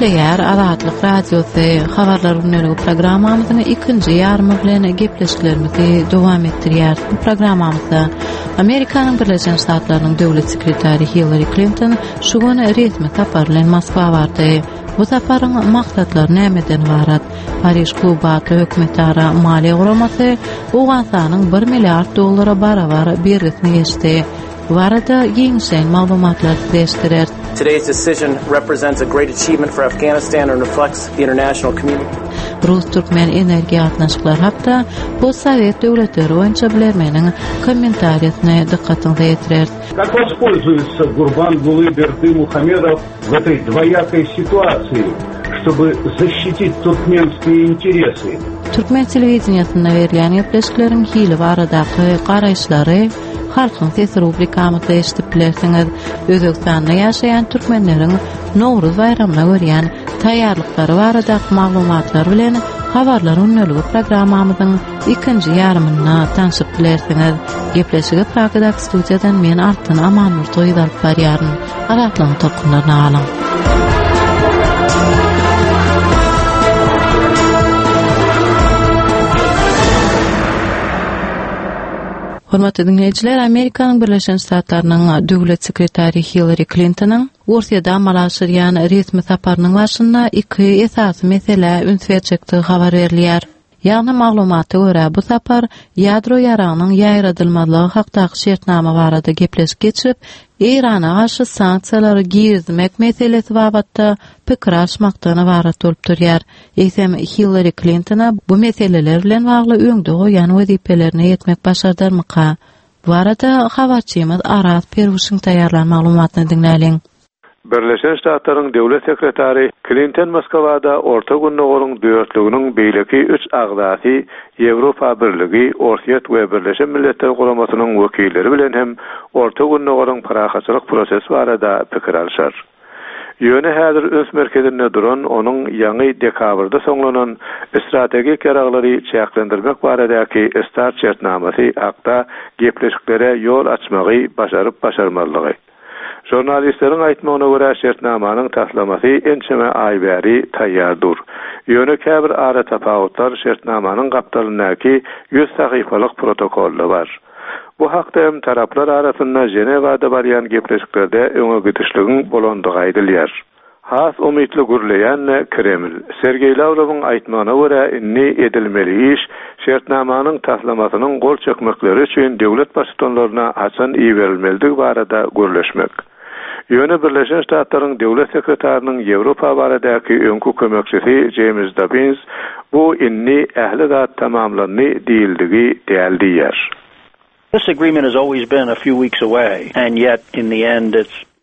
Nükleer Azatlyk Radiosy habarlaryny programmamyzyň ikinji ýarmy bilen gepleşiklerimizi dowam etdirýär. Bu programmamyzda Amerikanyň Birleşen Ştatlarynyň döwlet sekretary Hillary Clinton şu güni resmi tapar bilen Moskwa bardy. Bu safaryň maksatlary nämeden ibarat? Paris klubatly hökümetara maliýe guramasy Owganystanyň $1 milliard barabar bergisini geçdi. Bu arada giňişen maglumatlar beşdirer. Today's decision represents a great achievement for Afghanistan and reflects the international community. Rus-Türkmen energiýa atnaşyklar hapda bu Sowet döwletleri boýunça bilermeniň kommentariýasyna dikkatinizi ýetirer. Как воспользуется Гурбангулы Бердымухамедов в этой двоякой ситуации, чтобы защитить туркменские интересы? Türkmen telewizionyasynda berilýän ýepleşikleriň hili baradaky garaýşlary Halkyň Sesi rubrikamyzda eşitip bilersiňiz. Özbekistanda ýaşaýan türkmenleriň Nowruz bayramyna görýän taýýarlyklary baradaky maglumatlar bilen habarlar öňlügi programmamyzyň ikinji ýarmyna tanşyp bilersiňiz. Gepleşigi Pragadan studiýadan men Artyn Amanur toýdalyp barýaryn. Aratlyň tokunlaryny alyň. Hormatly dinleyijiler, Amerikanyň Birleşen Ştatlarynyň döwlet sekretary Hillary Clinton'yň Ursiýada amalaşyrýan resmi saparynyň başynda iki esasy mesele ünsüýetjekdigi habar berilýär. Ýagny maglumata görä bu sapar ýadro ýaranyň ýaýradylmalygy hakdaky şertnama barada gepleşip geçirip, Irana garşy sanksiýalary gizlemek meselesi babatda pikir açmakdan ibarat bolup durýar. Eýsem Hillary Clinton'a bu meseleler bilen bagly öňde goýan wezipelerini ýetmek başardarmyka? Bu arada habarçymyz Aras Perwişiň taýýarlanan maglumatyny dinläliň. Birleşen Ştatlaryň döwlet sekretary Clinton Moskwada Orta Günnäwrüň döwletliginiň beýleki 3 agzasy Ýewropa Birligi, Orsiýet we Birleşen Milletler Guramasynyň wekilleri bilen hem Orta Günnäwrüň parahaçylyk prosesi barada pikir alşar. Ýöne häzir öz merkezinde duran onuň ýangy dekabrda soňlanan strategik ýaraglary çäklendirmek baradaky start şertnamasy hakda gepleşiklere ýol açmagy başaryp başarmalygy. Jurnalistleriň aýtmagyna görä şertnamanyň taslamasy ençeme aý bäri taýýardyr. Ýöne käbir ara tapawutlar şertnamanyň gapdalynaky 100 sahyfalyk protokolly bar. Bu hakda hem taraplar arasynda Jenewada barýan gepleşiklerde öňe gidişligiň bolandygy aýdylýar. Has umytly gürleýän Kreml, Sergey Lavrowyň aýtmagyna görä inni edilmeli iş şertnamanyň taslamasynyň gol çökmekleri üçin döwlet başçylaryna haçan iýerilmeldigi barada görleşmek. Ýöne Birleşen Ştatlaryň döwlet sekretarynyň Ýewropa baradaky öňkü kömekçisi James Dobbins bu inni ähli zat tamamlany diýildigi däldiýär. This agreement has always been a few weeks away, and yet in the end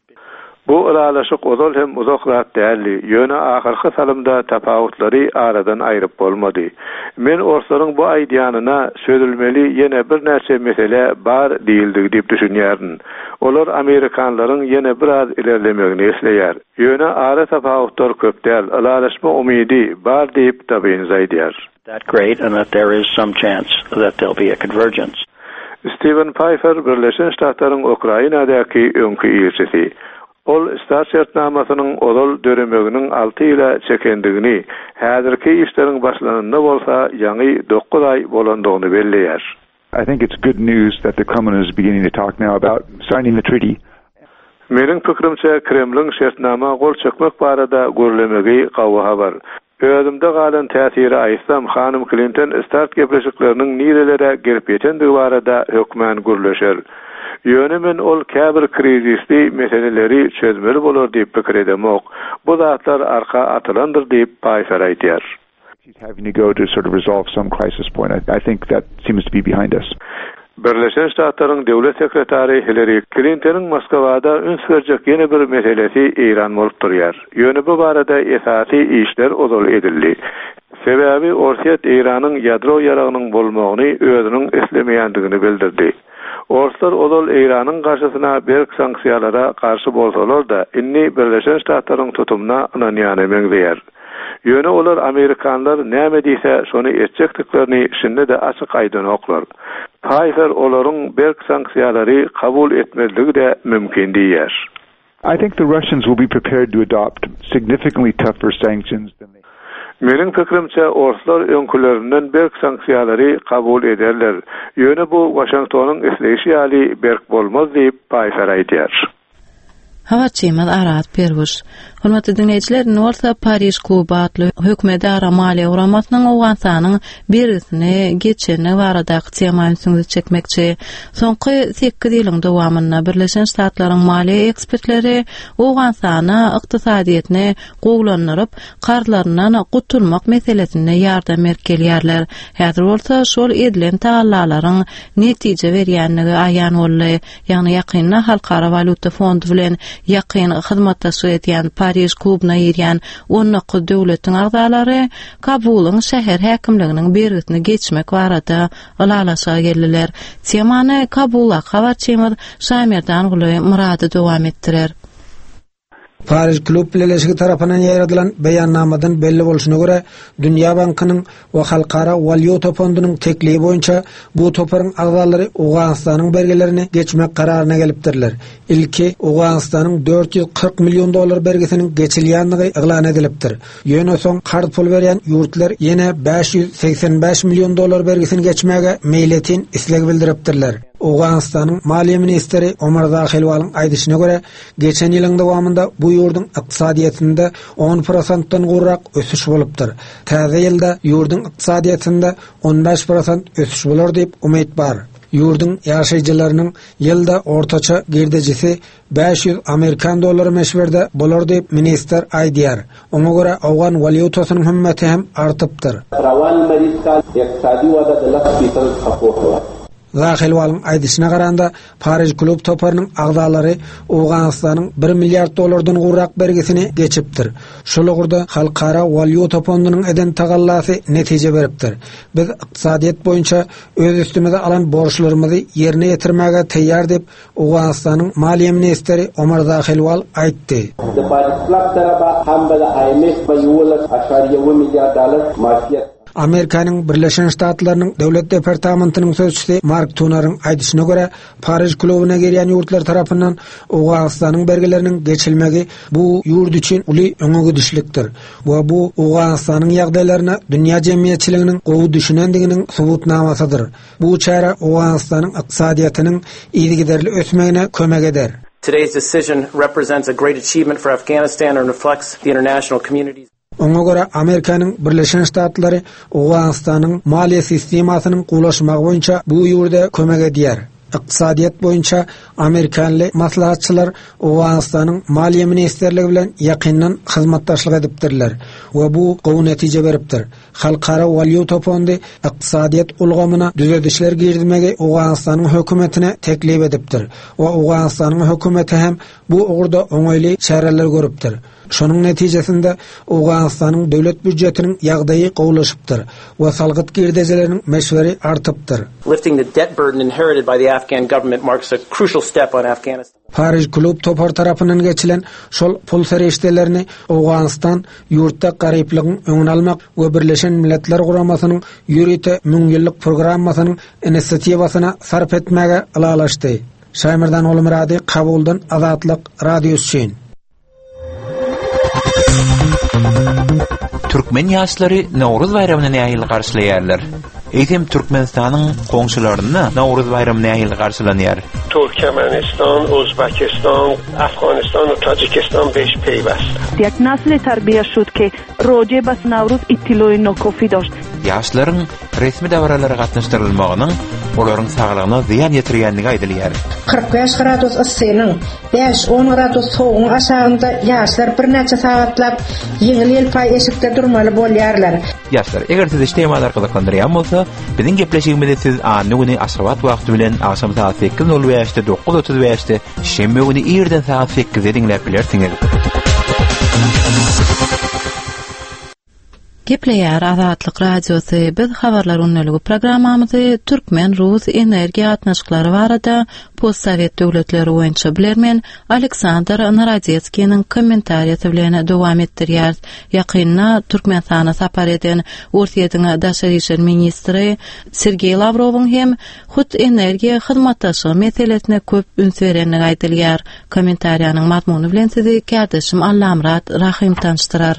Bu ulalaşyk ozal hem uzak zat däldi. Ýöne ahyrky salymda tapawutlary aradan aýryp bolmady. Men orsaryň bu aýdýanyna söýülmeli ýene bir näçe mesele bar diýildigi diýip düşünýärdim. Olar Amerikanlaryň ýene biraz ilerlemegini isleýär. Ýöne ara tapawutlar köp däl, ulalaşma umydy bar diýip Dobbins aýdýar. that great and that there is some chance that there'll be a convergence. Stephen Pfeiffer Birleşen Ştatlaryň Ukrainadaky öňkü elçisi. Ol şertnamasynyň ozal döremeginiň 6 ýyla çekendigini, häzirki işleriň başlananyna bolsa ýangy 9 aý bolandygyny belleýär. I think it's good news that the Kremlin is beginning to talk now about signing the treaty. Meniň pikirimçe Kremlin şertnama gol çökmek barada görlemegi gawa bar. Özümde galan täsiri aýsam, Hanım Clinton start gepleşikleriniň nirelere gelip ýetendigi barada hökmän gürleşer. Ýöne men ol käbir krizisli meseleleri çözmeli bolar diýip pikir edemok. Bu zatlar arka atylandyr diýip Pfeiffer aýdýar. He's having to go to sort of resolve some crisis point. I think that seems to be behind us. Birleşen Ştatlaryň döwlet sekretary Hillary Clinton'yň Moskwada üns berjek ýene bir meselesi Iran bolup durýar. Ýöne bu barada esasy işler ozal edildi. Sebäbi Orsiýet Iranyň ýadro ýaragynyň bolmagyny özüniň islemeýändigini bildirdi. Orslar ozal Iranyň garşysyna berk sanksiýalara garşy bolsalar da inni Birleşen Ştatlaryň tutumuna ynanýany meňzeýär. Ýöne olar Amerikanlar näme diýse şonu etjekdiklerini şinde de açyk aýdan oklar. Pfeiffer olaryň berk sanksiýalary kabul etmezligi de mümkin diýär. I think the Russians will be prepared to adopt significantly tougher sanctions than they. Mening fikrimçe Orslar öňkülerinden berk sanksiýalary kabul ederler. Ýöne bu Washingtonyň isleýişi ýaly berk bolmaz diýip paýsar aýdýar. Havaçymyz Arat Perwuş. Hormatly dinleýijiler, North Paris kluby atly hökümdara maliýe uramasynyň Owgansanyň berisini geçeni baradaky temaýy süňzi çekmekçi. Soňky 8 ýylyň dowamynda Birleşen Ştatlaryň maliýe ekspertleri Owgansana ykdysadyetini gowlandyryp, garlaryndan gutulmak meselesine ýardam berkelýärler. Häzir bolsa şol edilen taýdanlaryň netije berýänligi aýan boldy. Ýagny ýakynda Halkara Valuta Fondy bilen ýakyn hyzmatdaşlyk etýän Paris klubyna ýerýän 10 döwletiň agzalary Kabulyň şäher häkimliginiň berisini geçmek barada ulalaşa geldiler. Temany Kabul'a habarçymyz Şamerdan Guly Murady dowam etdirer. Paris Klub Birleşigi tarapyndan ýaradylan beýannamadan belli bolşuna görä, Dünýä Bankynyň we Halkara Valyuta Fondynyň teklibi boýunça bu toparyň agzalary Owganistanyň bergelerini geçmek kararyna gelipdirler. Ilki Owganistanyň $440 million bergisiniň geçilýänligi eglan edilipdir. Ýöne soň kart pul berýän ýurtlar ýene $585 million bergisini geçmäge meýletin isleg bildiripdirler. Owganistanyň Maliýe ministeri Omar Zahilwalyň aýdyşyna görä, geçen ýylyň dowamynda bu ýurduň ykdysadyetinde 10%-dan gurrak ösüş bolupdyr. Täze ýylda ýurduň ykdysadyetinde 15% ösüş bolar diýip umyt bar. Ýurduň ýaşaýjylarynyň ýylda ortaça girdejisi $500 meşberde bolar diýip minister aýdýar. Oňa görä awgan valyutasynyň hymmeti hem artypdyr. Zahilwalyň aýdyşyna garanda Paris klub toparynyň agzalary Owganistanyň $1 milliard gurrak bergisini geçipdir. Şol ugurda Halkara Valyuta Fondynyň eden tagallasy netije beripdir. Biz ykdysadyet boýunça öz üstümize alan borçlarymyzy ýerine ýetirmäge teýýar diýip Owganistanyň Maliýe ministeri Omar Zahilwal aýtdy. Amerikanyň Birleşen Ştatlarynyň döwlet departamentining sözçüsi Mark Tunaryň aýdyşyna görä, Paris klubyna gelýän ýurtlar tarapyndan Owganistanyň bergeleriniň geçilmegi bu ýurt üçin uly öňügidişlikdir. We bu Owganistanyň ýagdaýlaryna dünýä jemgyýetçiliginiň gowy düşünendiginiň subutnamasydyr. Bu çara Owganistanyň ykdysadyetiniň ýygyderli ösmegine kömek eder. Today's decision represents a great achievement for Afghanistan and reflects the international community's. Oňa görä Amerikanyň Birleşen Ştatlary Owganistanyň maliýe sistemasynyň gulaşmagy boýunça bu ýurda kömek edýär. Ykdysadyet boýunça Amerikanly maslahatçylar Owganistanyň maliýe ministerligi bilen ýakyndan hyzmatdaşlyk edipdirler we bu gowy netije beripdir. Halkara Valyuta Fondy ykdysadyet ulgamyna düzelişler girdirmegi Owganistanyň hökümetine teklip edipdir. We Owganistanyň hökümeti hem bu ugurda oňaýly çareler görüpdir. Şonuň netijesinde Owganistanyň döwlet büdjetiniň ýagdaýy gowlaşypdyr we salgyt girdejeleriň meşweri artypdyr. Lifting the debt burden inherited by the Afghan government marks a crucial step on Afghanistan. Paris klub topar tarapyndan geçilen şol pul sereşdelerini Owganistan ýurtda garyplygyň öňüne almak we Birleşen Milletler Guramasynyň ýürüte müňillik programmasynyň inisiatiwasyna sarp etmäge alalaşdy. Şaýmyrdan Olmurady, Kabuldan Azatlyk radiosyny. Türkmen ýaşlary Nowruz bayramyny nähili garşylaýarlar. Eýsem Türkmenistanyň goňşularyny Nowruz bayramyny nähili garşylanýar. Türkmenistan, Özbekistan, Afganistan ve Tacikistan beş peýwast. Ýak nasly tarbiýa şutki roje bas Nowruz ittiloy nokofi dost. Ýaşlaryň resmi dawralara gatnaşdyrylmagynyň olaryň saglygyna ziýan ýetirýänligi aýdylýar. 45 gradus yssynyň 5-10 gradus soğugyň aşagynda ýaşlar bir neçe sagatlap ýeňil ýelpay eşikde durmaly bolýarlar. Ýaşlar, eger siz iştemalar gyzyklandyrýan bolsa, biziň gepleşigimizde siz anyny aşgabat wagty bilen akşam saat 8:05-de 9:35-de şembe güni ýerden saat 8-de dinläp bilersiňiz. Gepleýär Azatlyk radiosy biz habarlar önneligi programmamyzy Türkmen Rus energiýa atnaşyklary barada postsovet döwletleri boýunça bilermen Aleksandr Narodetskiň kommentariýasy bilen dowam etdirýär. Ýakynda Türkmenistana sapar eden Ursiýanyň daşary işler ministri Sergey Lavrowyň hem hut energiýa hyzmatdaşygy meselesine köp üns berenligi aýdylýar. Kommentariýanyň mazmuny bilen sizi kardeşim Allamrat Rahim tanıştyrar.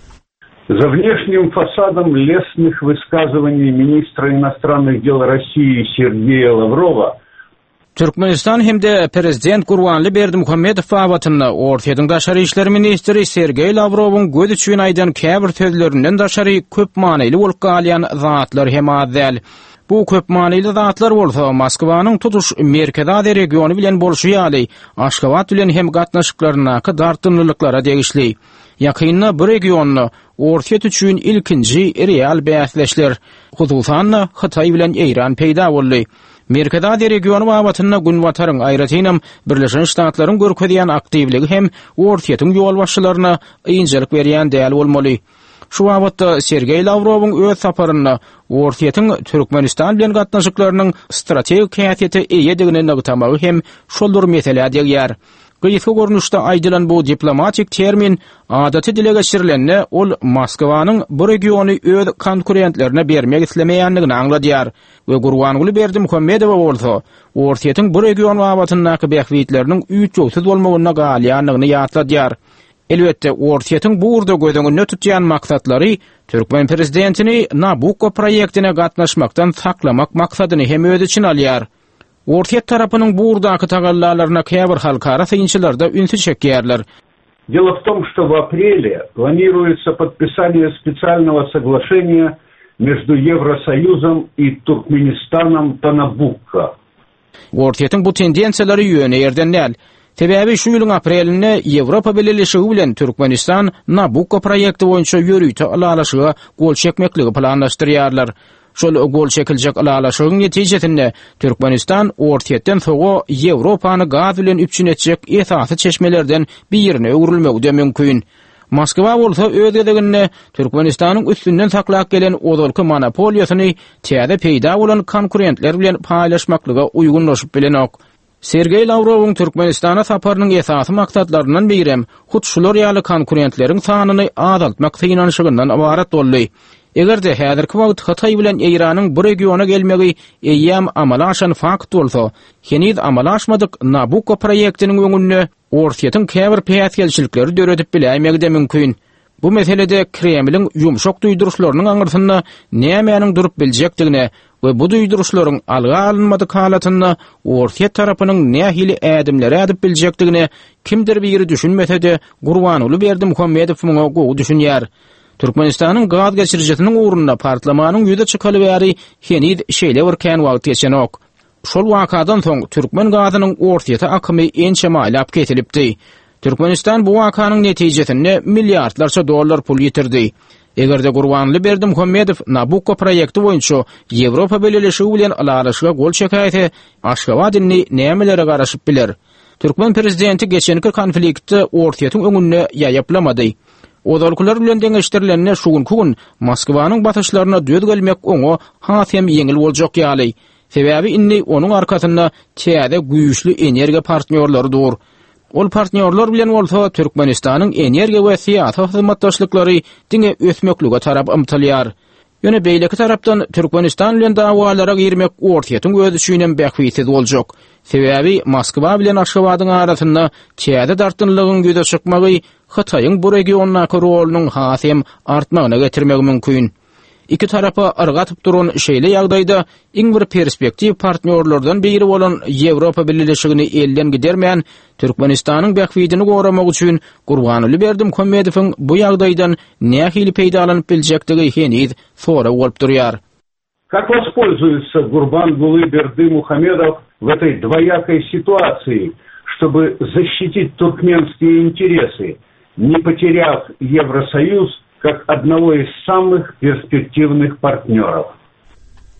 За внешним фасадом лестных высказываний министра иностранных дел России Сергея Лаврова Türkmenistan hemde prezident Gurbanly Berdimuhammedow fawatyny ortaýadyň daşary işler ministri Sergey Lavrowyň göz üçin aýdan käbir sözlerinden daşary köp manyly bolup galýan zatlar hem azdäl. Bu köp manyly zatlar bolsa Moskwanyň tutuş merkezä regiony bilen bolşy ýaly Aşgabat bilen hem gatnaşyklaryna dartynlyklara degişli. Ýakynda bu regiony ortaýat üçin ilkinji real bäsleşler, hususan Hytaý bilen Eýran peýda boldy. Merkezä regiony babatyna günwataryň aýratynam Birleşen Ştatlaryň görkezýän aktivligi hem ortaýatyň ýol başçylaryna ýynjylyk berýän däl bolmaly. Şu wagtda Sergey Lavrowyň öz saparyna ortaýatyň Türkmenistan bilen gatnaşyklarynyň strategik häsiýeti eýedigini nagtamagy hem şoldur mesele degýär. Gıýsy görnüşde aýdylan bu diplomatik termin adaty dile geçirilenne ol Moskwanyň bu regiony öz konkurentlerine bermek islemeýänligini aňladýar we Gurbanly Berdimuhammedow bolsa ortaýatyň bu region babatynyň behwitleriniň üýtjüsiz bolmagyna galýanlygyny ýatladýar. Elbetde ortaýatyň bu urda gözüňde tutýan maksatlary Türkmen prezidentini Nabucco proýektine gatnaşmakdan saklamak maksadyny hem öz için alýar. Ortaýat tarapynyň bu urdaky tagallalaryna käbir halkara syňçylarda ünsü çekýärler. Дело в том, что в апреле планируется подписание специального соглашения между Евросоюзом и Туркменистаном по Набукко. Ortaýatyň bu tendensiýalary ýöne ýerden Sebäbi şu ýylyň aprelinde Ýewropa Birleşigi bilen Türkmenistan Nabucco proýekti boýunça ýörüýte alalaşyga gol çekmekligi planlaşdyrýarlar. Şol gol çekiljek alalaşygyň netijesinde Türkmenistan ortaýatdan soňra Ýewropany gaz bilen üpçün etjek esasy çeşmelerden birine öwrilmegi de mümkin. Moskwa bolsa öz gedeginde Türkmenistanyň üstünden saklap gelen ozalky monopoliýasyny täze peýda bolan konkurentler bilen paýlaşmaklyga uýgunlaşyp bilenok. Sergey Lavrowyň Türkmenistana saparynyň esasy maksatlarynyň biri hut şular ýaly konkurentleriň sanyny azaltmak synanyşygyndan ibaret boldy. Egerde häzirki wagt Hytaý bilen Eýranyň bu regiona gelmegi eýýäm amala aşan fakt bolsa, henüz amala aşmadyk Nabucco proýektiniň öňünde ortaýatyň käbir peýatgelçilikleri döredip bilämegi de mümkin. Bu meselede Kremliň ýumşak duýduruşlarynyň aňyrsyna nämäniň durup biljekdigine we bu duýduruşlaryň alga alınmadyk halatyny ortaýat tarapynyň nähili ädimleri edip biljekdigine kimdir biri düşünmese de Gurbanly Berdimuhammedow muňa gowy düşünýär. Türkmenistanyň gaz geçirjisiniň uğrunda partlamanyň ýüze çykaly bäri henüz şeýle bir kän wagt geçenok. Şol wakadan soň Türkmen gazynyň ortaýata akymy ençe maýlap ketilipdi. Türkmenistan bu wakanyň netijesinde milliardlarça dollar pul ýitirdi. Egerde Gurbanly Berdimuhammedow Nabucco proýekti boýunça Ýewropa Birleşigi bilen alalaşyga gol çekäýse, Aşgabatyny nämelere garaşyp biler. Türkmen prezidenti geçenki konfliktde ortaýatyň öňüne ýaýaplamady. Ozalkylar bilen deňeşdirilenne şugunky gün Moskwanyň batyşlaryna döz gelmek oňa hasem ýeňil boljak ýaly. Sebäbi inni onuň arkasynda täze güýçli energiýa partnýorlary dur. Ol partnýorlar bilen bolsa Türkmenistanyň energiýa we syýasat hyzmatdaşlyklary diňe ösmeklige tarap ymtylýar. Ýöne beýleki tarapdan Türkmenistan bilen dawalara girmek ortaýatyň öz üçinem bähwisiz boljak. Sebäbi Moskwa bilen Aşgabatyň arasynda täze dartynlygyň göze çykmagy Hytaýyň bu regiondaky rolunyň hasem artmagyna getirmegi mümkin. İki tarapa argatyp duran şeýle ýagdaýda iň bir perspektiv partnýorlardan biri bolan Ýewropa Birleşigini elden gidermeýän Türkmenistanyň bähwidini goramak üçin Gurbanly Berdimuhammedowyň bu ýagdaýdan nähili peýdalanyp biljekdigi henüz sora bolup durýar. Как воспользуется Гурбангулы Бердымухамедов в этой двоякой ситуации, чтобы защитить туркменские интересы, не потеряв Евросоюз как одного из самых перспективных партнеров?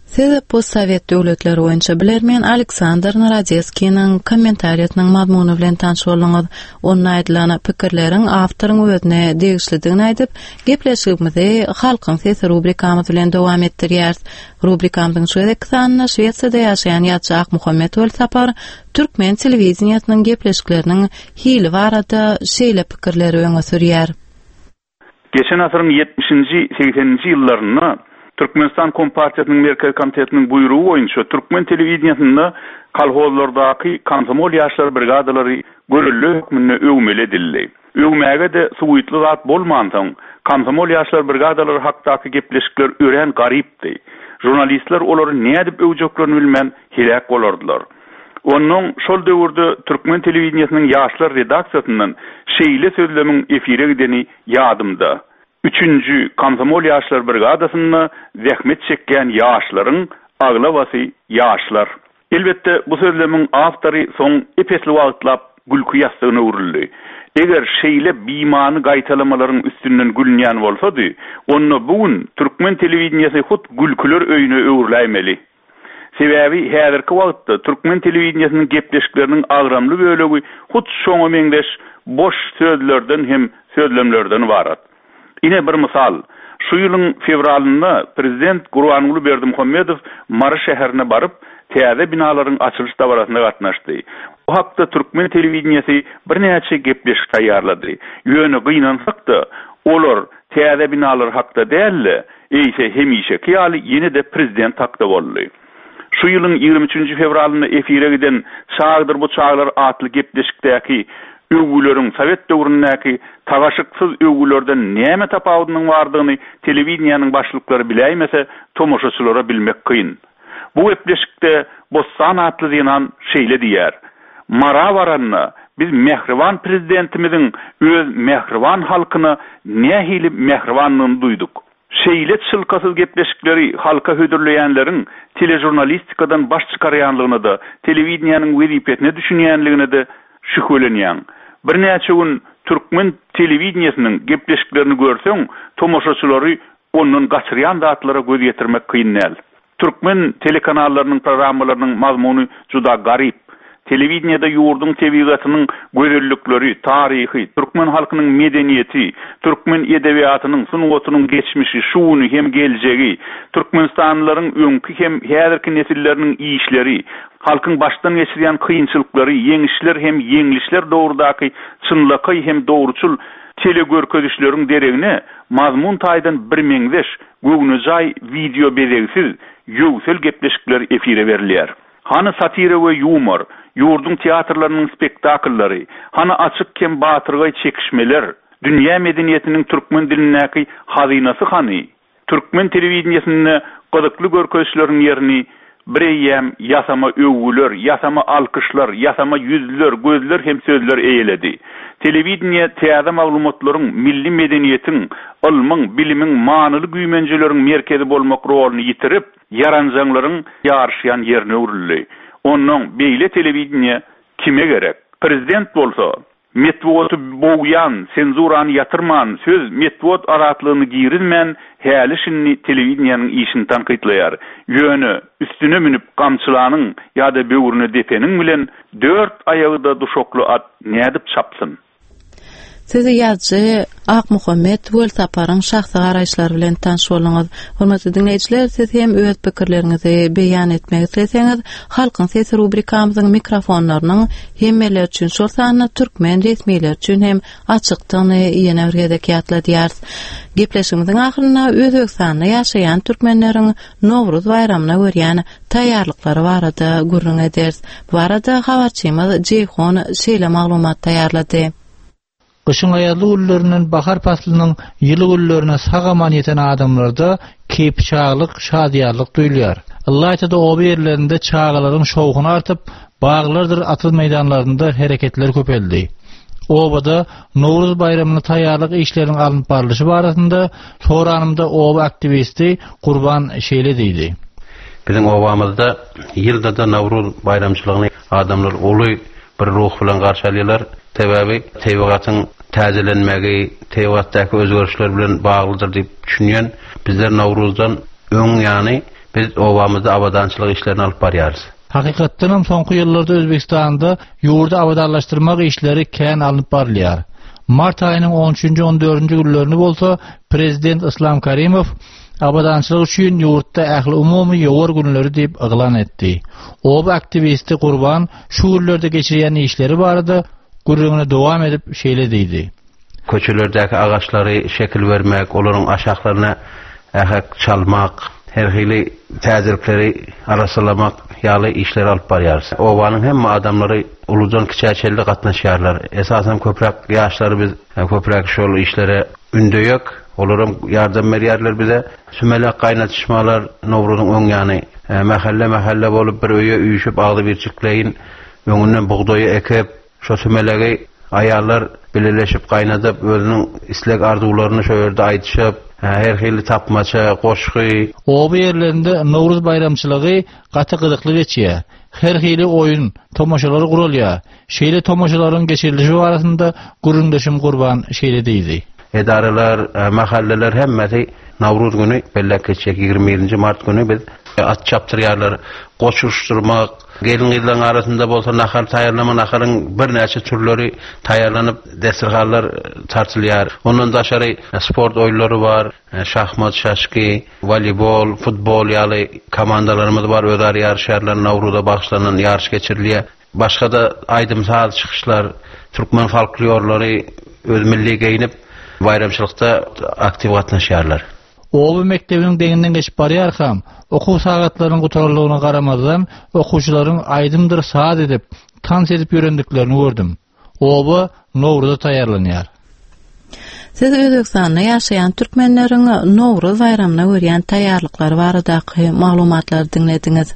Siz postsovet döwletleri boýunça bilermen Aleksandr Narodetskiň kommentariyetiniň mazmuny bilen tanış bolňyz. Onun aýdylany pikirleriň awtoryň özüne degişlidigini aýdyp, gepleşigimizi halkyň sesi rubrikamyz bilen dowam etdirýär. Rubrikamyzyň şu ekranynda Şweýçarda ýaşaýan ýatjy Akmuhammed Sapar türkmen telewizionynyň gepleşikleriniň hili barada şeýle pikirleri öňe sürýär. Geçen asyryň 70-nji 80-nji ýyllaryny Türkmenistan Kompartiýasynyň Merkez Komitetiniň buýrugy boýunça türkmen telewizionyny kolhozlardaky komsomol ýaşlar brigadalary görüllü hökmüne öwmeli edildi. Öwmäge de suwitly zat bolmansoň komsomol ýaşlar brigadalary hakdaky gepleşikler ören garypdy. Jurnalistler olary nädip öwjeklerini bilmän hilak bolardylar. Onun şol döwürde türkmen telewizionynyň ýaşlar redaksiýasyndan şeýle sözlemiň efire gideni ýadymda. 3-nji komsomol ýaşlar brigadasyny zähmet çekýän ýaşlaryň aglavasy ýaşlar. Elbetde bu sözlemiň awtory soň epesli wagtlap gülkü ýastygyna urildi. Eger şeýle bimany gaýtalamalaryň üstünden gülnýän bolsady, onu bugün türkmen telewizionyny hut gülküler öýüne öwürläýmeli. Sebäbi häzirki wagtda türkmen telewizionynyň gepleşikleriniň agramly bölegi hut şoňa meňdeş boş sözlerden hem sözlemlerden ibarat. Ine bir misal, şu ýylyň fevralynda prezident Gurbanuly Berdimuhammedow Mara şäherine baryp, täze binalaryň açylyş dawrasyna gatnaşdy. Bu hakda türkmen telewizionyny bir näçe gepleşik taýýarlady. Ýöne gynansak-da, olar täze binalar hakda dälle, eýse hemişe ýaly ýene de prezident hakda boldy. Şu ýylyň 23-nji fevralynda efire giden çağdır bu çağlar atly gepleşikdäki öwgüleriň Sowet döwründäki tagaşyksyz öwgülerden näme tapawudynyň bardygyny telewizionyanyň başlyklary biläýmese, tomoşaçylara bilmek kyn. Bu gepleşikde Bostan atly diýen şeýle diýär. Mara baranna biz mehriban prezidentimiziň öz mehriban halkyna nähili mehribanlygyny duýduk. Şeýle çylkasyz gepleşikleri halka hödürleýänleriň telejurnalistikadan baş çykarýanlygyny da, telewizionyanyň wezipetine düşünýänligini de şühölenýän. Bir näçe gün türkmen telewizionynyň gepleşiklerini görseň, tomoşaçylary onuň gaçyrýan zatlara göz ýetirmek kynnyl. Türkmen telekanallarynyň programmalarynyň mazmuny juda garyp. Telewizionyada ýurdun tebigatynyň gözellikleri, taryhy, türkmen halkynyň medeniýeti, türkmen edebiýatynyň sunuwatynyň geçmişi, şuwuny hem geljegi, türkmenistanlylaryň öňkü hem häzirki nesilleriniň işleri, halkyň başdan geçirýän kynçylyklary, ýeňişler hem ýeňilişler dogrudaky çynlaky hem dogruçul telegörkezişleriň deregine mazmun taýdan bir meňdeş göwnüjay video bezegsiz ýöwsel gepleşikler efire berilýär. Hany satira we humor, ýurdun teatrlarynyň spektakllary, hany açyk kem batyrga çekişmeler, dünýä medeniýetiniň türkmen dilindäki hazynasy hany. Türkmen telewizionyny gydykly görkezişleriň ýerini bireýem ýasama öwgüler, ýasama alkyşlar, ýasama ýüzler, gözler hem sözler eýeledi. Telewiziniýa täze maglumatlaryň milli medeniýetiň, ilmiň, bilimiň manyly güýmenjeleriň merkezi bolmak roluny ýitirip, ýaranjaňlaryň ýarşýan ýerine urildi. Onuň beýle telewiziniýa kime gerek? Prezident bolsa, metbuaty boğyan, senzurany yatırman, söz metbuat aratlygyny girizmän, häli şinni telewizionyanyň işini tanqidleýär. Ýöne üstüne minip gamçylanyň ýa-da böwrüne depeniň bilen 4 aýagyda duşokly at nädip çapsyn. Siz ýazgy Akmuhammed Saparyň şahsy garaýşlary bilen tanış bolňyz. Hormatly dinleýijiler, siz hem öz pikirleriňizi beýan etmek isleseňiz, halkyň sesi rubrikamyzyň mikrofonlarynyň hemmeler üçin şol sanyny türkmen resmiýetler üçin hem açykdygyny ýene bir gedekýatla diýäris. Gepleşigimiziň ahyryna Özbekistanda ýaşaýan türkmenleriň Nowruz bayramyna görýän taýýarlyklary barada gurrun ederiz. Bu arada habarçymyz Jeyhon şeýle maglumat taýýarlady. Kışın ayazlı güllerinden bahar faslynyň ýyly güllerine sagaman ýeten adamlarda kepçaglyk, şadiyarlyk duýulýar. Allahyta o yerlerinde çağalaryň şowguny artyp, baglardyr atıl meýdanlarynda hereketler köpeldi. Obada Nowruz bayramyna taýýarlyk işleriniň alınıp barlyşy barasynda soranymda oba aktivisti Gurban şeýle diýdi. Biziň obamyzda ýylda da Nowruz bayramçylygyny adamlar oly bir ruh bilen garşy alýarlar. Sebäbi tebigatyň täzelenmegi, tebigatdaky özgörüşler bilen baglydyr diýip düşünýän bizler Nowruzdan öň ýany biz obamızda abadançylyk işlerini alyp barýarys. Hakykatdan soňky ýyllarda Özbekistanda ýurda abadanlaşdyrmak işleri kän alınıp barylýar. Mart aýynyň 13-14 günlerini bolsa prezident Islom Karimov abadançylyk üçin ýurtda ähli umumy ýogor günleri diýip eglan etdi. Oba aktivisti Gurban şu günlerde geçirýän işleri barada gurruguna dowam edip şeýle diýdi. Köçelerdäki agaçlary şekil bermek, olaryň aşaklaryna ähak çalmak, her hili täzelikleri arasalamak ýaly işler alyp barýarys. Obanyň hemme adamlary uludan kiçäçelde gatnaşýarlar. Esasen köprek ýaşlary biz köprek şol işlere ündeýek. Olaryň ýardam berýärler bize. Sümelek gaýnatışmalar Nowruzyň öň ýany. Mahalle bolup bir öýe üýüşüp agdy bir çykleýin öňünden bugdoýy ekip, şo sümelegi ayarlar beleleşip gaýnadyp özüniň isleg arzularyny şo ýerde aýdyşyp, her hili tapmaça, goşgy. O ýerlerinde Nowruz bayramçylygy gaty gyzykly geçýär. Her hili oyun, tomaşalary gurulýar. Şeýle tomaşalaryň geçirilişi barasynda gurundaşym Gurban şeýle diýdi. Edareler, mahalleler hemmeti Nowruz günü belli geçecek 27 Mart günü biz at çaptırýarlar, goşuşdurmak, gelin ýyllaryň arasynda bolsa nahar taýýarlama, naharyň bir näçe türleri taýýarlanyp destirganlar tartylýar. Ondan daşary sport oýunlary bar, şahmat, şaşky, voleybol, futbol ýaly komandalarymyz bar, öder ýarşarlar Nowruzda bagşlanan ýarş geçirilýär. Başga da aýdymsal çykyşlar, türkmen folklorlary öz milli geýinip bayramçylykda aktiv gatnaşýarlar. Oba mektebiniň deňinden geçip barýar ham, okuw sagatlarynyň gutarlygyna garamazdan okuwçylaryň aýdymdyr saat edip, tans edip ýörendiklerini gördüm. Oba Nowruzda taýýarlanýar. Siz Özbekistanda ýaşaýan türkmenleriň Nowruz bayramyna görýän taýýarlyklary baradaky maglumatlary dinlediňiz.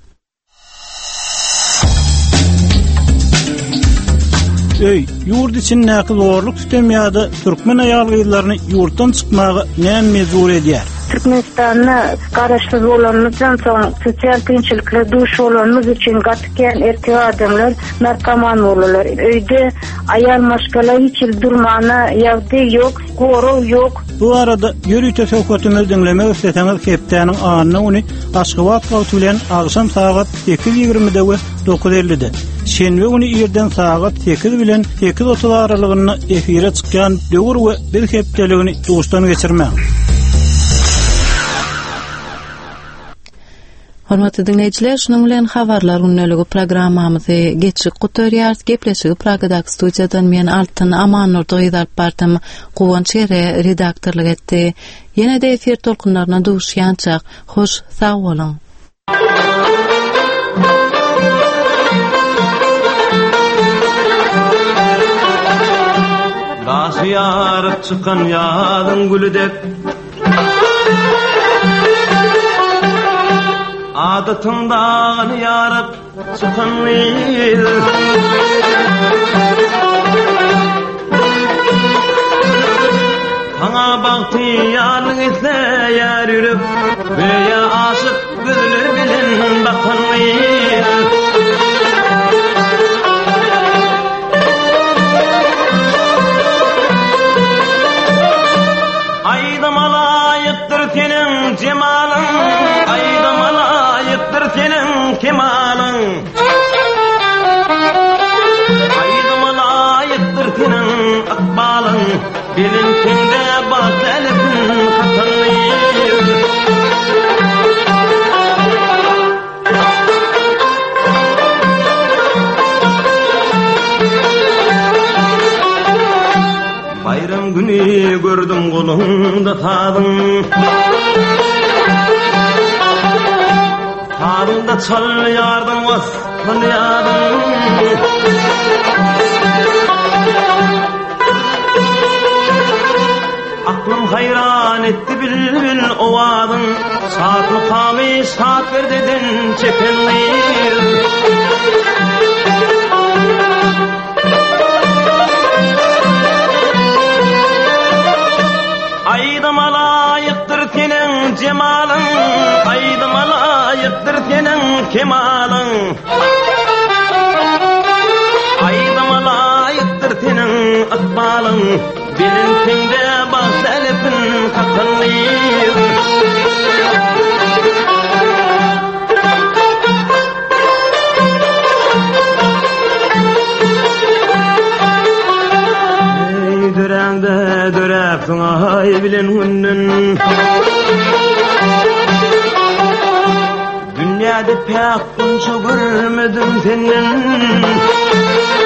Yurt için näki zorluk tutemýärdi, türkmen aýalgylaryny ýurtdan çykmagy näme mezur edýär? Türkmenistan'a garaşlı olanlardan sonra sosyal kıyınçılıkla duş olanımız için gatıken erkek adamlar narkoman olurlar. Öyde ayal maşkala hiç durmana yavde yok, koru yok. Bu arada yürüyte sokatımız dinleme üstleteňiz heptäniň anyny uny Aşgabat gawty bilen agşam saat 8:20-de we 9:50-de. Şenbe uny ýerden saat 8 bilen 8:30 aralygyny efire çykýan döwür we bir hepdeligini duşdan geçirmek. Hormatly dinleýijiler, şunuň bilen habarlar günneligi programmamyzy geçik gutarýar. Gepleşigi Pragadaky studiýadan men Altyn Amanur doýdap bardym. Guwanç ere redaktorlyk etdi. Ýene-de efir tolkunlaryna duşýançak. Hoş, sag bolun. Gaşyar çykan ýadyň gülüdek adatından yarıp çıkan il Hana baktı yanın ise yer yürüp veya aşık gözler bilen bakan il Aydam alayıktır senin cemalın Aydam alayıktır senin kemalın Aydam alayıktır senin akbalın Bilinkinde bak elifin katanıyım Bayram günü gördüm kolunda tadın Tadında çal yardım vas tanıyardın Aklım hayran etti bil ovadın Saat mukami saat ver dedin çekenliyim Aydam alayıktır senin cemalın Aydam alayıktır senin kemalın Aydam alayıktır senin akbalın Bilinkinde bak elifin katanlıyım Ayak bunça görmedim senin